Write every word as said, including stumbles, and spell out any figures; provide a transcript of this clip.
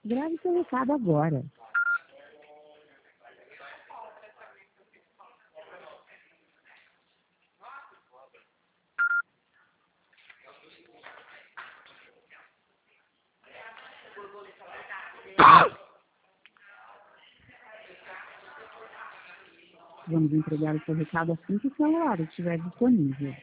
Grave seu recado agora. Vamos entregar o seu recado assim que o celular estiver disponível.